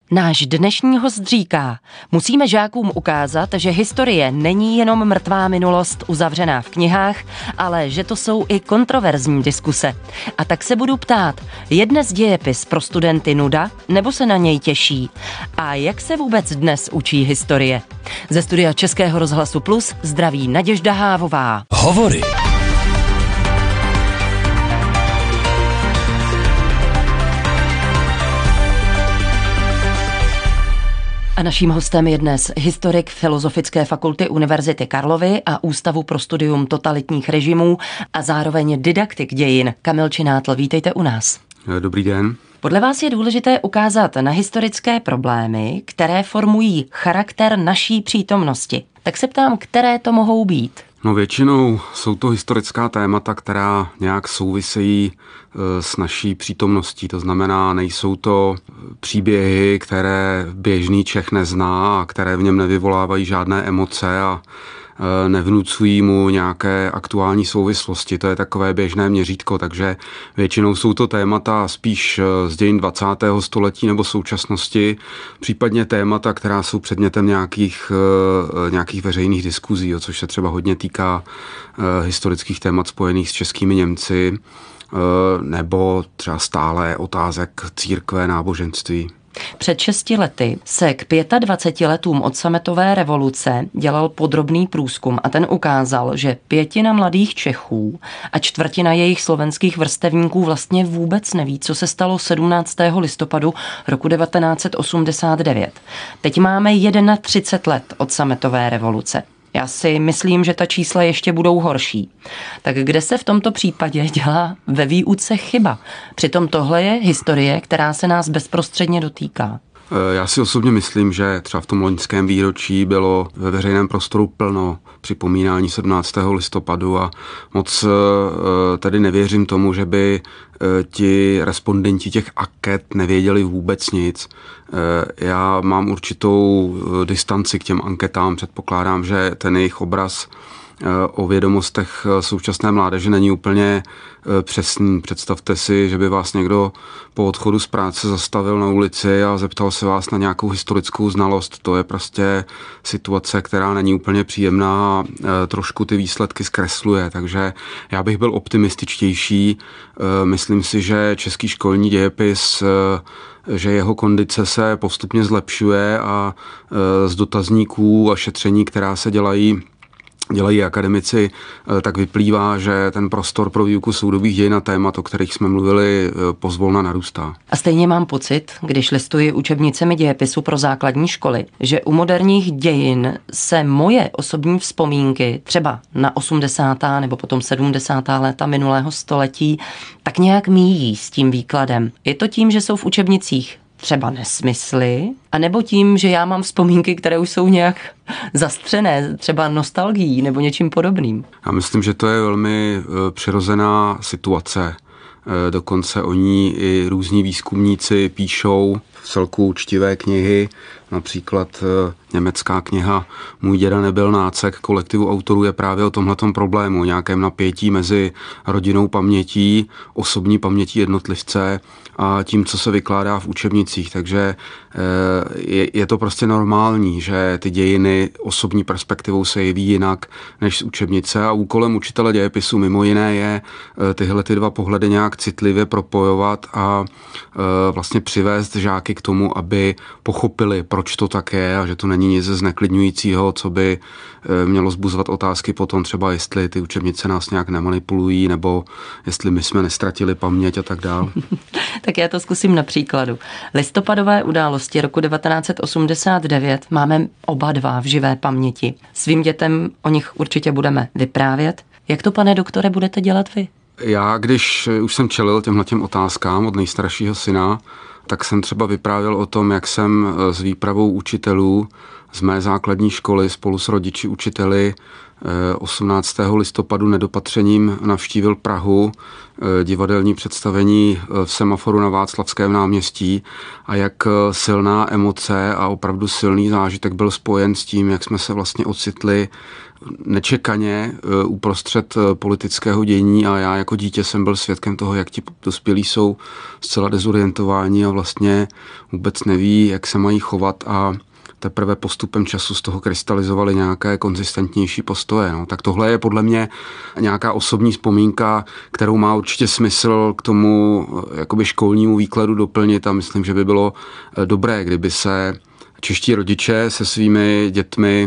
Náš dnešní host říká, musíme žákům ukázat, že historie není jenom mrtvá minulost uzavřená v knihách, ale že to jsou i kontroverzní diskuse. A tak se budu ptát, je dnes dějepis pro studenty nuda, nebo se na něj těší? A jak se vůbec dnes učí historie? Ze studia Českého rozhlasu Plus zdraví Naděžda Hávová. Hovory. A naším hostem je dnes historik Filozofické fakulty Univerzity Karlovy a Ústavu pro studium totalitních režimů a zároveň didaktik dějin Kamil Činátl. Vítejte u nás. Dobrý den. Podle vás je důležité ukázat na historické problémy, které formují charakter naší přítomnosti. Tak se ptám, které to mohou být? No většinou jsou to historická témata, která nějak souvisejí s naší přítomností. To znamená, nejsou to příběhy, které běžný Čech nezná a které v něm nevyvolávají žádné emoce a nevnucují mu nějaké aktuální souvislosti. To je takové běžné měřítko, takže většinou jsou to témata spíš z dějin 20. století nebo současnosti, případně témata, která jsou předmětem nějakých veřejných diskuzí, což se třeba hodně týká historických témat spojených s českými Němci, nebo třeba stále otázek církve, náboženství. Před 6 lety se k 25 letům od sametové revoluce dělal podrobný průzkum a ten ukázal, že 1/5 mladých Čechů a 1/4 jejich slovenských vrstevníků vlastně vůbec neví, co se stalo 17. listopadu roku 1989. Teď máme 31 let od sametové revoluce. Já si myslím, že ta čísla ještě budou horší. Tak kde se v tomto případě dělá ve výuce chyba? Přitom tohle je historie, která se nás bezprostředně dotýká. Já si osobně myslím, že třeba v tom loňském výročí bylo ve veřejném prostoru plno připomínání 17. listopadu a moc tady nevěřím tomu, že by ti respondenti těch anket nevěděli vůbec nic. Já mám určitou distanci k těm anketám, předpokládám, že ten jejich obraz o vědomostech současné mládeže není úplně přesný. Představte si, že by vás někdo po odchodu z práce zastavil na ulici a zeptal se vás na nějakou historickou znalost. To je prostě situace, která není úplně příjemná a trošku ty výsledky zkresluje. Takže já bych byl optimističtější. Myslím si, že český školní dějepis, že jeho kondice se postupně zlepšuje a z dotazníků a šetření, která se dělají akademici, tak vyplývá, že ten prostor pro výuku soudobých dějin a témat, o kterých jsme mluvili, pozvolna narůstá. A stejně mám pocit, když listuji učebnicemi dějepisu pro základní školy, že u moderních dějin se moje osobní vzpomínky, třeba na 80. nebo potom 70. léta minulého století, tak nějak míjí s tím výkladem. Je to tím, že jsou v učebnicích třeba nesmysly, anebo tím, že já mám vzpomínky, které už jsou nějak zastřené, třeba nostalgií nebo něčím podobným? Já myslím, že to je velmi přirozená situace. Dokonce o ní i různí výzkumníci píšou vcelku účtivé knihy, například německá kniha Můj děda nebyl nácek kolektivu autorů je právě o tomhletom problému, o nějakém napětí mezi rodinnou pamětí, osobní pamětí jednotlivce a tím, co se vykládá v učebnicích. Takže je to prostě normální, že ty dějiny osobní perspektivou se jeví jinak než z učebnice a úkolem učitele dějepisu mimo jiné je tyhle ty dva pohledy nějak citlivě propojovat a vlastně přivést žáky k tomu, aby pochopili, proč to tak je a že to není nic zneklidňujícího, co by mělo zbuzovat otázky potom třeba, jestli ty učebnice nás nějak nemanipulují nebo jestli my jsme nestratili paměť a tak dál. Tak já to zkusím na příkladu. Listopadové události roku 1989 máme oba dva v živé paměti. Svým dětem o nich určitě budeme vyprávět. Jak to, pane doktore, budete dělat vy? Já, když už jsem čelil těmhletěm otázkám od nejstaršího syna, tak jsem třeba vyprávěl o tom, jak jsem s výpravou učitelů z mé základní školy spolu s rodiči učiteli 18. listopadu nedopatřením navštívil Prahu, divadelní představení v Semaforu na Václavském náměstí a jak silná emoce a opravdu silný zážitek byl spojen s tím, jak jsme se vlastně ocitli nečekaně uprostřed politického dění a já jako dítě jsem byl svědkem toho, jak ti dospělí jsou zcela dezorientováni a vlastně vůbec neví, jak se mají chovat a teprve postupem času z toho krystalizovaly nějaké konzistentnější postoje. No. Tak tohle je podle mě nějaká osobní vzpomínka, kterou má určitě smysl k tomu jakoby školnímu výkladu doplnit a myslím, že by bylo dobré, kdyby se čeští rodiče se svými dětmi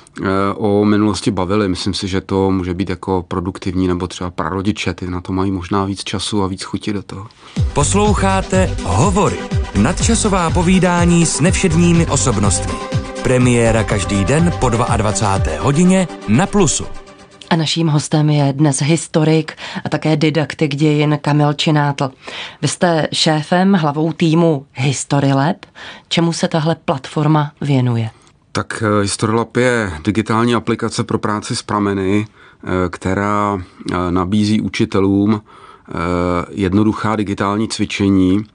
o minulosti bavili. Myslím si, že to může být jako produktivní, nebo třeba prarodiče, ty na to mají možná víc času a víc chuti do toho. Posloucháte Hovory, nadčasová povídání s nevšedními osobnostmi. Premiéra každý den po 22. hodině na Plusu. A naším hostem je dnes historik a také didaktik dějin Kamil Činátl. Vy jste šéfem, hlavou týmu HistoryLab. Čemu se tahle platforma věnuje? Tak HistoryLab je digitální aplikace pro práci s prameny, která nabízí učitelům jednoduchá digitální cvičení,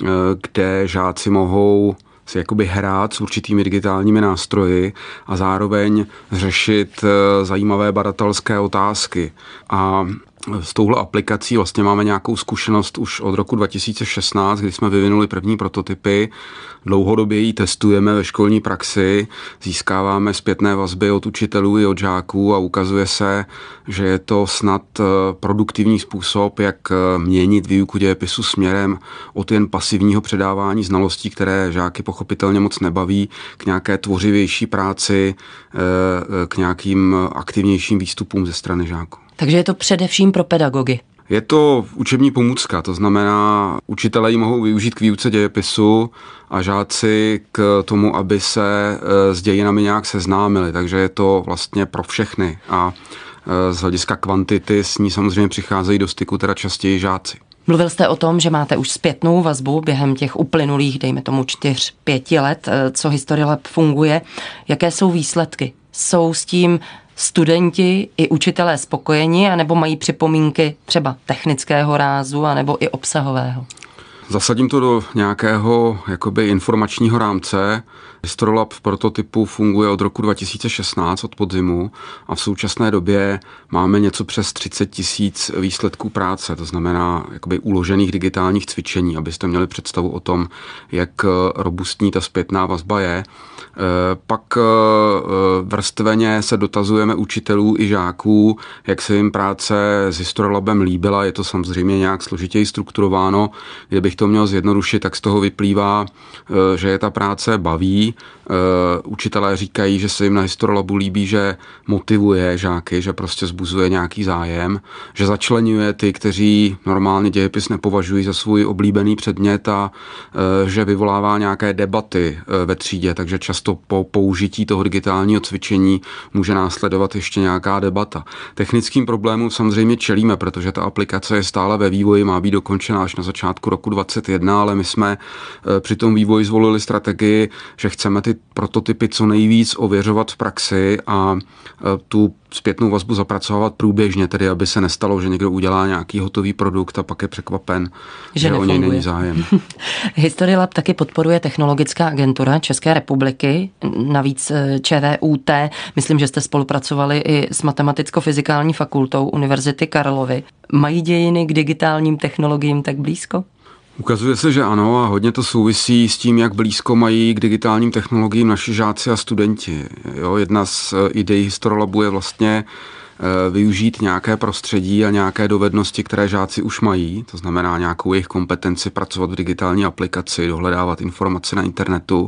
kde žáci mohou si jakoby hrát s určitými digitálními nástroji a zároveň řešit zajímavé badatelské otázky. A s touhle aplikací vlastně máme nějakou zkušenost už od roku 2016, kdy jsme vyvinuli první prototypy. Dlouhodobě ji testujeme ve školní praxi, získáváme zpětné vazby od učitelů i od žáků a ukazuje se, že je to snad produktivní způsob, jak měnit výuku dějepisu směrem od jen pasivního předávání znalostí, které žáky pochopitelně moc nebaví, k nějaké tvořivější práci, k nějakým aktivnějším výstupům ze strany žáků. Takže je to především pro pedagogy. Je to učební pomůcka, to znamená, učitelé ji mohou využít k výuce dějepisu a žáci k tomu, aby se s dějinami nějak seznámili, takže je to vlastně pro všechny a z hlediska kvantity s ní samozřejmě přicházejí do styku teda častěji žáci. Mluvil jste o tom, že máte už zpětnou vazbu během těch uplynulých, dejme tomu 4-5 let, co HistoryLab funguje. Jaké jsou výsledky? Jsou s tím studenti i učitelé spokojeni, anebo mají připomínky třeba technického rázu, anebo i obsahového? Zasadím to do nějakého jakoby informačního rámce. HistoryLab v prototypu funguje od roku 2016, od podzimu, a v současné době máme něco přes 30 000 výsledků práce, to znamená jakoby uložených digitálních cvičení, abyste měli představu o tom, jak robustní ta zpětná vazba je. Pak vrstveně se dotazujeme učitelů i žáků, jak se jim práce s HistoryLabem líbila. Je to samozřejmě nějak složitěji strukturováno. Kdybych to měl zjednodušit, tak z toho vyplývá, že je ta práce baví. Učitelé říkají, že se jim na HistoryLabu líbí, že motivuje žáky, že prostě vzbuzuje nějaký zájem, že začleňuje ty, kteří normálně dějepis nepovažují za svůj oblíbený předmět a že vyvolává nějaké debaty ve třídě, takže často po použití toho digitálního cvičení může následovat ještě nějaká debata. Technickým problémům samozřejmě čelíme, protože ta aplikace je stále ve vývoji, má být dokončena až na začátku roku 2021, ale my jsme při tom vývoji zvolili strategii, že chceme ty prototypy co nejvíc ověřovat v praxi a tu zpětnou vazbu zapracovat průběžně, tedy aby se nestalo, že někdo udělá nějaký hotový produkt a pak je překvapen, že o něj není zájem. HistoryLab taky podporuje Technologická agentura České republiky, navíc ČVUT. Myslím, že jste spolupracovali i s Matematicko-fyzikální fakultou Univerzity Karlovy. Mají dějiny k digitálním technologiím tak blízko? Ukazuje se, že ano, a hodně to souvisí s tím, jak blízko mají k digitálním technologiím naši žáci a studenti. Jo, jedna z ideí HistoryLabu je vlastně využít nějaké prostředí a nějaké dovednosti, které žáci už mají, to znamená nějakou jejich kompetenci pracovat v digitální aplikaci, dohledávat informace na internetu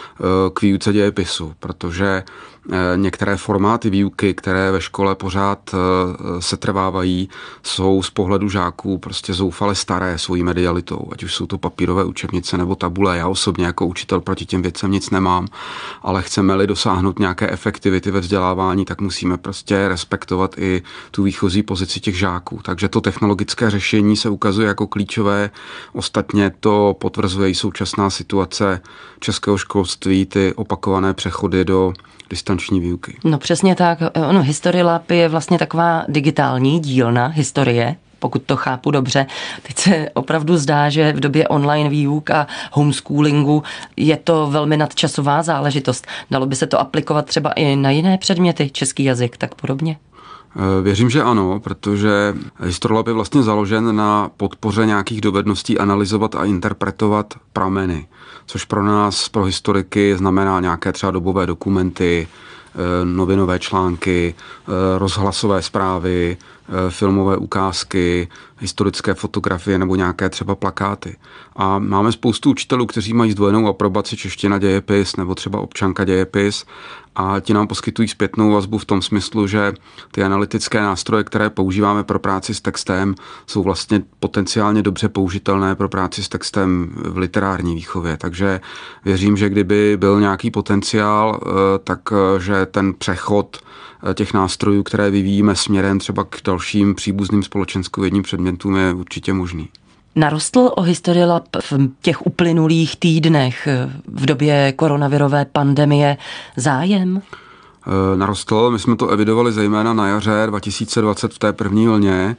k výuce dějepisu, protože některé formáty výuky, které ve škole pořád setrvávají, jsou z pohledu žáků prostě zoufale staré svojí medialitou, ať už jsou to papírové učebnice nebo tabule. Já osobně jako učitel proti těm věcem nic nemám, ale chceme-li dosáhnout nějaké efektivity ve vzdělávání, tak musíme prostě respektovat i tu výchozí pozici těch žáků. Takže to technologické řešení se ukazuje jako klíčové. Ostatně to potvrzuje i současná situace českého školství, ty opakované přechody do distanční výuky. No přesně tak. Ono HistoryLab je vlastně taková digitální dílna historie. pokud to chápu dobře. Teď se opravdu zdá, že v době online výuk a homeschoolingu je to velmi nadčasová záležitost. Dalo by se to aplikovat třeba i na jiné předměty, český jazyk, tak podobně? Věřím, že ano, protože Historiolab je vlastně založen na podpoře nějakých dovedností analyzovat a interpretovat prameny, což pro nás, pro historiky, znamená nějaké třeba dobové dokumenty, novinové články, rozhlasové zprávy, filmové ukázky, historické fotografie nebo nějaké třeba plakáty. A máme spoustu učitelů, kteří mají zdvojenou aprobaci čeština dějepis nebo třeba občanka dějepis a ti nám poskytují zpětnou vazbu v tom smyslu, že ty analytické nástroje, které používáme pro práci s textem, jsou vlastně potenciálně dobře použitelné pro práci s textem v literární výchově. Takže věřím, že kdyby byl nějaký potenciál, takže ten přechod těch nástrojů, které vyvíjíme směrem třeba k dalším příbuzným společenskovědním předmětům, je určitě možný. Narostl o Historiolab v těch uplynulých týdnech v době koronavirové pandemie zájem? Narostl, my jsme to evidovali zejména na jaře 2020 v té první vlně,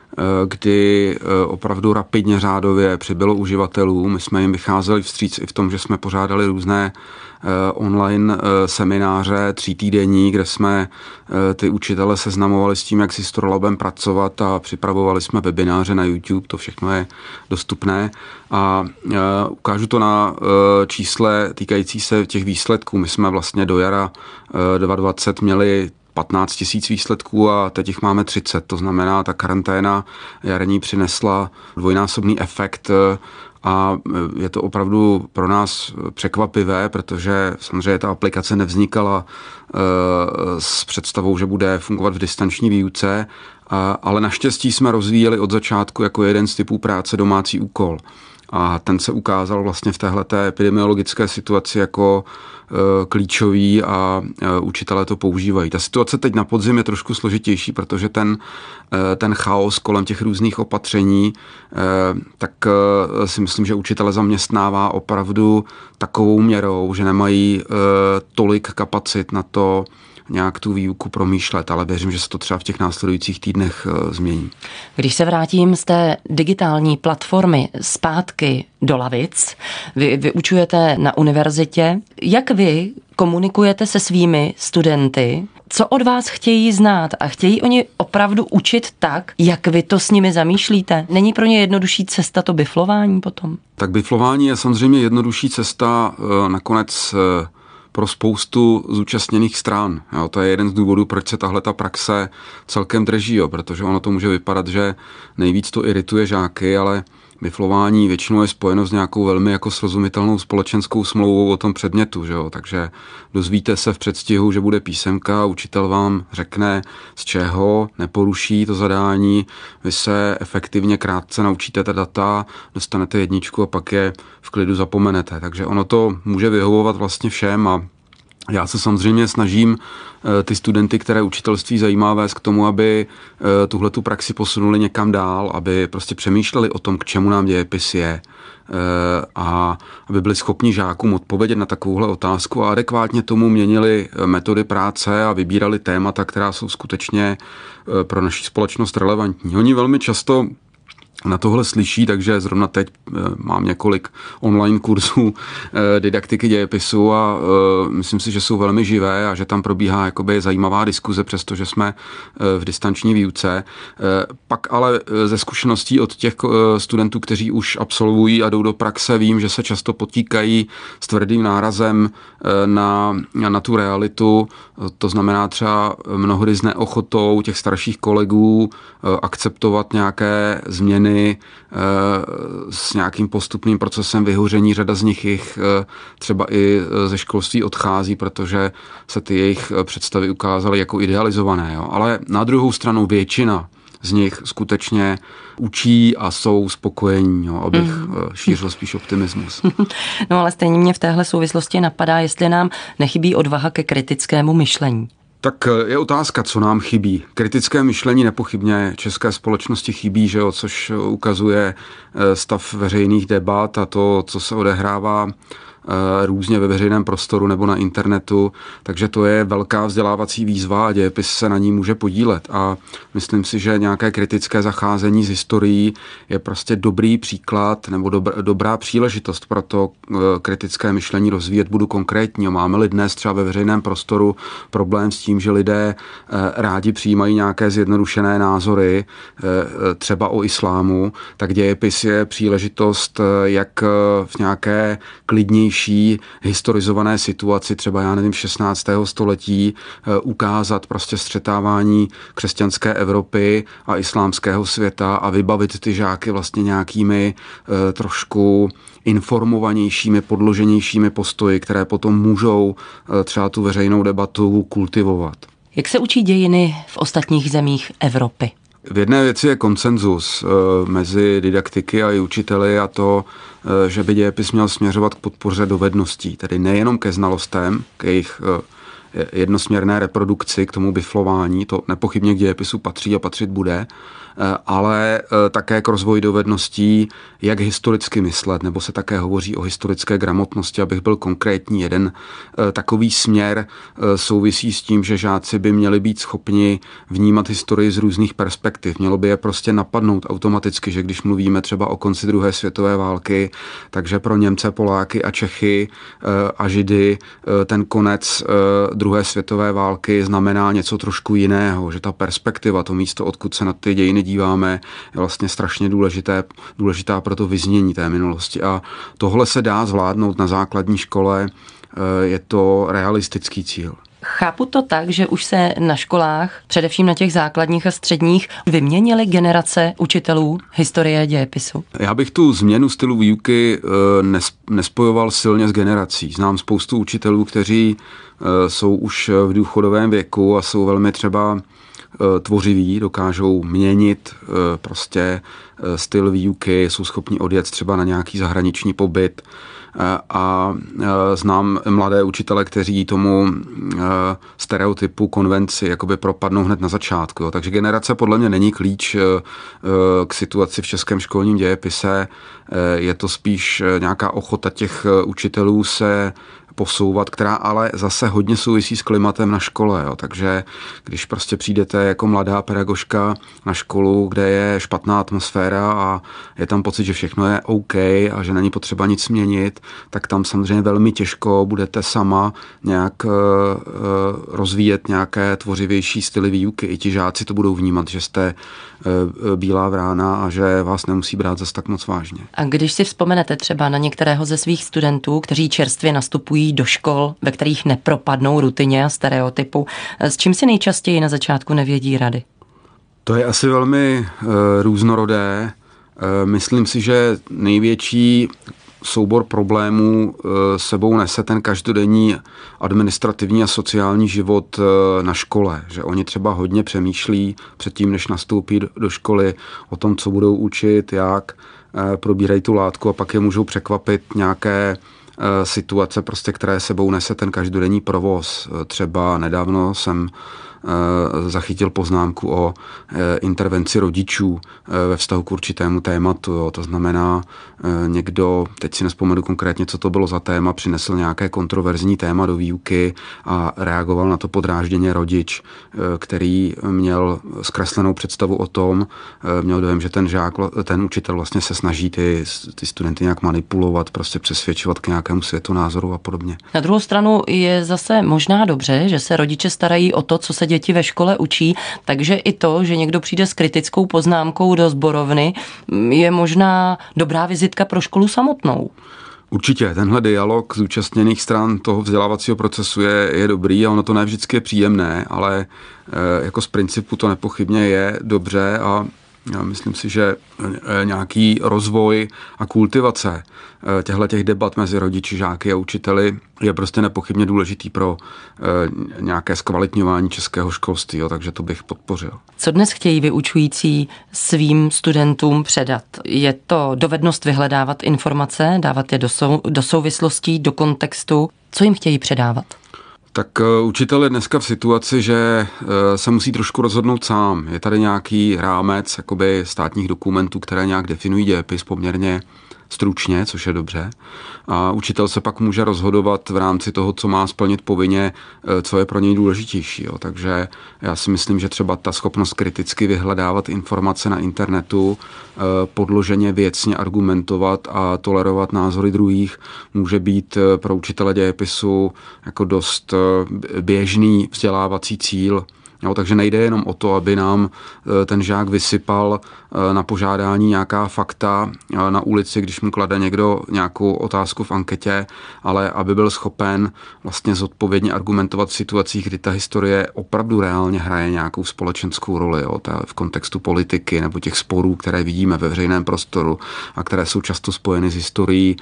kdy opravdu rapidně řádově přibylo uživatelů. My jsme jim vycházeli vstříc i v tom, že jsme pořádali různé online semináře 3týdenní, kde jsme ty učitele seznamovali s tím, jak s Historiolabem pracovat a připravovali jsme webináře na YouTube, to všechno je dostupné a ukážu to na čísle týkající se těch výsledků. My jsme vlastně do jara 2020 měli 15 000 výsledků a teď jich máme 30. To znamená, ta karanténa jarní přinesla dvojnásobný efekt a je to opravdu pro nás překvapivé, protože samozřejmě ta aplikace nevznikala s představou, že bude fungovat v distanční výuce, ale naštěstí jsme rozvíjeli od začátku jako jeden z typů práce domácí úkol. A ten se ukázal vlastně v téhleté epidemiologické situaci jako klíčový a učitelé to používají. Ta situace teď na podzim je trošku složitější, protože ten chaos kolem těch různých opatření, tak si myslím, že učitele zaměstnává opravdu takovou měrou, že nemají tolik kapacit na to nějak tu výuku promýšlet, ale věřím, že se to třeba v těch následujících týdnech změní. Když se vrátím z té digitální platformy zpátky do lavic, vy vyučujete na univerzitě, jak vy komunikujete se svými studenty, co od vás chtějí znát a chtějí oni opravdu učit tak, jak vy to s nimi zamýšlíte? Není pro ně jednodušší cesta to biflování potom? Tak biflování je samozřejmě jednodušší cesta nakonec pro spoustu zúčastněných stran. Jo, to je jeden z důvodů, proč se tahleta praxe celkem drží, protože ono to může vypadat, že nejvíc to irituje žáky, ale biflování většinou je spojeno s nějakou velmi jako srozumitelnou společenskou smlouvou o tom předmětu, že jo? Takže dozvíte se v předstihu, že bude písemka, učitel vám řekne z čeho, neporuší to zadání, vy se efektivně krátce naučíte ta data, dostanete 1 a pak je v klidu zapomenete. Takže ono to může vyhovovat vlastně všem a já se samozřejmě snažím ty studenty, které učitelství zajímá, vést k tomu, aby tuhletu praxi posunuli někam dál, aby prostě přemýšleli o tom, k čemu nám dějepis je a aby byli schopni žákům odpovědět na takovouhle otázku a adekvátně tomu měnili metody práce a vybírali témata, která jsou skutečně pro naši společnost relevantní. Oni velmi často na tohle slyší, takže zrovna teď mám několik online kurzů didaktiky dějepisu a myslím si, že jsou velmi živé a že tam probíhá jakoby zajímavá diskuze, přestože jsme v distanční výuce. Pak ale ze zkušeností od těch studentů, kteří už absolvují a jdou do praxe, vím, že se často potýkají s tvrdým nárazem na tu realitu. To znamená třeba mnohdy s neochotou těch starších kolegů akceptovat nějaké změny s nějakým postupným procesem vyhoření. Řada z nich jich třeba i ze školství odchází, protože se ty jejich představy ukázaly jako idealizované. Jo. Ale na druhou stranu většina z nich skutečně učí a jsou spokojení, jo, abych šířil spíš optimismus. No ale stejně mě v téhle souvislosti napadá, jestli nám nechybí odvaha ke kritickému myšlení. Tak je otázka, co nám chybí. Kritické myšlení nepochybně české společnosti chybí, že jo, což ukazuje stav veřejných debat a to, co se odehrává různě ve veřejném prostoru nebo na internetu, takže to je velká vzdělávací výzva a dějepis se na ní může podílet. A myslím si, že nějaké kritické zacházení s historií je prostě dobrý příklad nebo dobrá příležitost pro to kritické myšlení rozvíjet. Budu konkrétní. Máme-li dnes třeba ve veřejném prostoru problém s tím, že lidé rádi přijímají nějaké zjednodušené názory, třeba o islámu, tak dějepis je příležitost, jak v nějaké klidnější historizované situaci, třeba já nevím, 16. století, ukázat prostě střetávání křesťanské Evropy a islámského světa a vybavit ty žáky vlastně nějakými trošku informovanějšími, podloženějšími postoji, které potom můžou třeba tu veřejnou debatu kultivovat. Jak se učí dějiny v ostatních zemích Evropy? V jedné věci je konsenzus mezi didaktiky a i učiteli a to, že by dějepis měl směřovat k podpoře dovedností, tedy nejenom ke znalostem, k jejich jednosměrné reprodukci, k tomu biflování, to nepochybně k dějepisu patří a patřit bude, ale také k rozvoji dovedností, jak historicky myslet, nebo se také hovoří o historické gramotnosti, abych byl konkrétní. Jeden takový směr souvisí s tím, že žáci by měli být schopni vnímat historii z různých perspektiv. Mělo by je prostě napadnout automaticky, že když mluvíme třeba o konci druhé světové války, takže pro Němce, Poláky a Čechy a Židy ten konec druhé světové války znamená něco trošku jiného, že ta perspektiva, to místo, odkud se na ty dějiny díváme, je vlastně strašně důležitá pro to vyznění té minulosti. A tohle se dá zvládnout na základní škole, je to realistický cíl. Chápu to tak, že už se na školách, především na těch základních a středních, vyměnily generace učitelů historie dějepisu? Já bych tu změnu stylu výuky nespojoval silně s generací. Znám spoustu učitelů, kteří jsou už v důchodovém věku a jsou velmi třeba tvořiví, dokážou měnit prostě styl výuky, jsou schopni odjet třeba na nějaký zahraniční pobyt a znám mladé učitele, kteří tomu stereotypu, konvenci jakoby propadnou hned na začátku. Takže generace podle mě není klíč k situaci v českém školním dějepise, je to spíš nějaká ochota těch učitelů se posouvat, která ale zase hodně souvisí s klimatem na škole. Jo. Takže když prostě přijdete jako mladá pedagožka na školu, kde je špatná atmosféra a je tam pocit, že všechno je OK a že není potřeba nic měnit, tak tam samozřejmě velmi těžko budete sama nějak rozvíjet nějaké tvořivější styly výuky. I ti žáci to budou vnímat, že jste bílá vrána a že vás nemusí brát zas tak moc vážně. A když si vzpomenete třeba na některého ze svých studentů, kteří čerstvě nastupují do škol, ve kterých nepropadnou rutině a stereotypu, s čím si nejčastěji na začátku nevědí rady? To je asi velmi různorodé. Myslím si, že největší soubor problémů sebou nese ten každodenní administrativní a sociální život na škole. Že oni třeba hodně přemýšlí předtím, než nastoupí do školy, o tom, co budou učit, jak probírají tu látku a pak je můžou překvapit nějaké situace, prostě, které sebou nese ten každodenní provoz. Třeba nedávno jsem zachytil poznámku o intervenci rodičů ve vztahu k určitému tématu. Jo. To znamená, někdo, teď si nevzpomenu konkrétně, co to bylo za téma, přinesl nějaké kontroverzní téma do výuky a reagoval na to podrážděně rodič, který měl zkreslenou představu o tom, měl dojem, že ten učitel vlastně se snaží ty studenty nějak manipulovat, prostě přesvědčovat k nějakému světonázoru a podobně. Na druhou stranu je zase možná dobře, že se rodiče starají o to, co se děti ve škole učí, takže i to, že někdo přijde s kritickou poznámkou do sborovny, je možná dobrá vizitka pro školu samotnou. Určitě, tenhle dialog zúčastněných stran toho vzdělávacího procesu je dobrý a ono to ne vždycky je příjemné, ale jako z principu to nepochybně je dobře a já myslím si, že nějaký rozvoj a kultivace těch debat mezi rodiči, žáky a učiteli je prostě nepochybně důležitý pro nějaké zkvalitňování českého školství, jo, takže to bych podpořil. Co dnes chtějí vyučující svým studentům předat? Je to dovednost vyhledávat informace, dávat je do souvislostí, do kontextu? Co jim chtějí předávat? Tak učitel je dneska v situaci, že se musí trošku rozhodnout sám. Je tady nějaký rámec jakoby státních dokumentů, které nějak definují dějepis poměrně stručně, což je dobře. A učitel se pak může rozhodovat v rámci toho, co má splnit povinně, co je pro něj důležitější. Jo. Takže já si myslím, že třeba ta schopnost kriticky vyhledávat informace na internetu, podloženě věcně argumentovat a tolerovat názory druhých může být pro učitele dějepisu jako dost běžný vzdělávací cíl. Jo, takže nejde jenom o to, aby nám ten žák vysypal na požádání nějaká fakta na ulici, když mu klade někdo nějakou otázku v anketě, ale aby byl schopen vlastně zodpovědně argumentovat v situacích, kdy ta historie opravdu reálně hraje nějakou společenskou roli, jo, v kontextu politiky nebo těch sporů, které vidíme ve veřejném prostoru a které jsou často spojeny s historií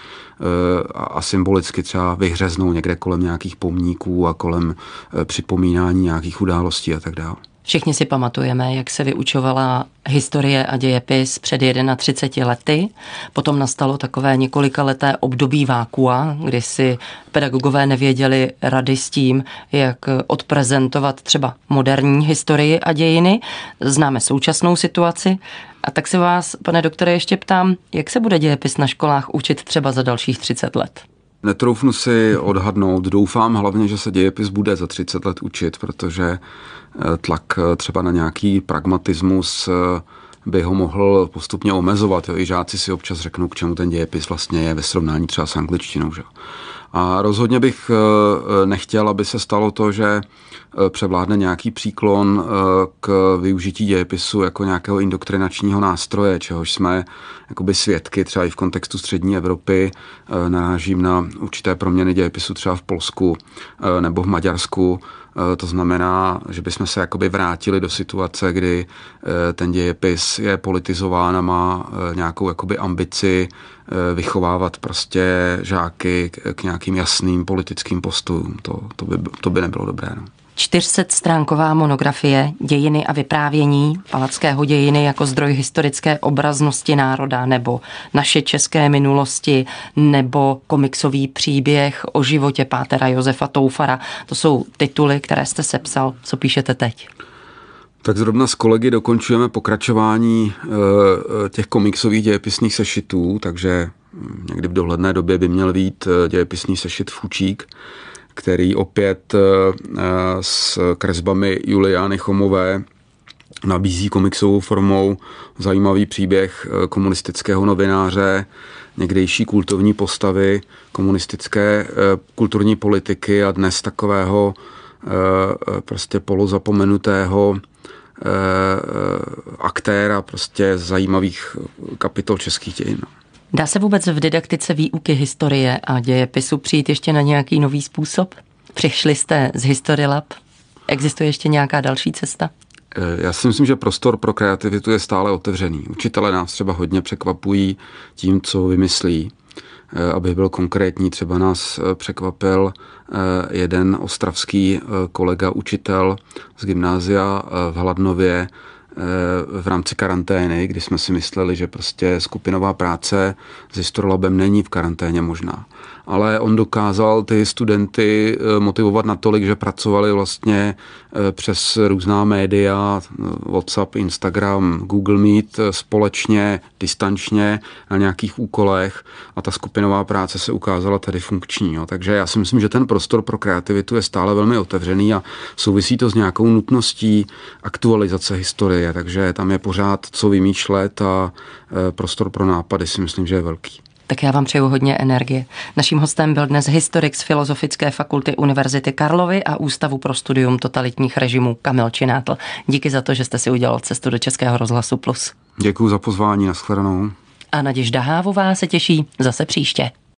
a symbolicky třeba vyhřeznou někde kolem nějakých pomníků a kolem připomínání nějakých událostí a tak dále. Všichni si pamatujeme, jak se vyučovala historie a dějepis před 31 lety. Potom nastalo takové několikaleté období vákua, kdy si pedagogové nevěděli rady s tím, jak odprezentovat třeba moderní historii a dějiny. Známe současnou situaci. A tak se vás, pane doktore, ještě ptám, jak se bude dějepis na školách učit třeba za dalších 30 let? Netroufnu si odhadnout, doufám hlavně, že se dějepis bude za 30 let učit, protože tlak třeba na nějaký pragmatismus by ho mohl postupně omezovat. Jo. I žáci si občas řeknou, k čemu ten dějepis vlastně je ve srovnání třeba s angličtinou. Že? A rozhodně bych nechtěl, aby se stalo to, že převládne nějaký příklon k využití dějepisu jako nějakého indoktrinačního nástroje, čehož jsme jakoby svědky třeba i v kontextu střední Evropy. Narážím na určité proměny dějepisu třeba v Polsku nebo v Maďarsku. To znamená, že bychom se jakoby vrátili do situace, kdy ten dějepis je politizován a má nějakou jakoby ambici vychovávat prostě žáky k nějakým jasným politickým postojům. To by nebylo dobré. No. 400stránková monografie Dějiny a vyprávění Palackého dějiny jako zdroj historické obraznosti národa, nebo Naše české minulosti, nebo komiksový příběh o životě pátera Josefa Toufara. To jsou tituly, které jste sepsal. Co píšete teď? Tak zrovna s kolegy dokončujeme pokračování těch komiksových dějepisných sešitů, takže někdy v dohledné době by měl být dějepisný sešit Fučík, který opět s kresbami Juliány Chomové nabízí komiksovou formou zajímavý příběh komunistického novináře, někdejší kultovní postavy komunistické kulturní politiky a dnes takového prostě polozapomenutého aktéra prostě zajímavých kapitol českých dějin. Dá se vůbec v didaktice výuky historie a dějepisu přijít ještě na nějaký nový způsob? Přišli jste z History Lab? Existuje ještě nějaká další cesta? Já si myslím, že prostor pro kreativitu je stále otevřený. Učitelé nás třeba hodně překvapují tím, co vymyslí. Abych byl konkrétní, třeba nás překvapil jeden ostravský kolega, učitel z gymnázia v Hladnově v rámci karantény, kdy jsme si mysleli, že prostě skupinová práce s Historylabem není v karanténě možná. Ale on dokázal ty studenty motivovat natolik, že pracovali vlastně přes různá média, WhatsApp, Instagram, Google Meet, společně, distančně na nějakých úkolech a ta skupinová práce se ukázala tady funkční. Jo. Takže já si myslím, že ten prostor pro kreativitu je stále velmi otevřený a souvisí to s nějakou nutností aktualizace historie, takže tam je pořád co vymýšlet a prostor pro nápady si myslím, že je velký. Tak já vám přeju hodně energie. Naším hostem byl dnes historik z Filozofické fakulty Univerzity Karlovy a Ústavu pro studium totalitních režimů Kamil Činátl. Díky za to, že jste si udělal cestu do Českého rozhlasu Plus. Děkuji za pozvání, nashledanou. A Naděžda Hávová se těší zase příště.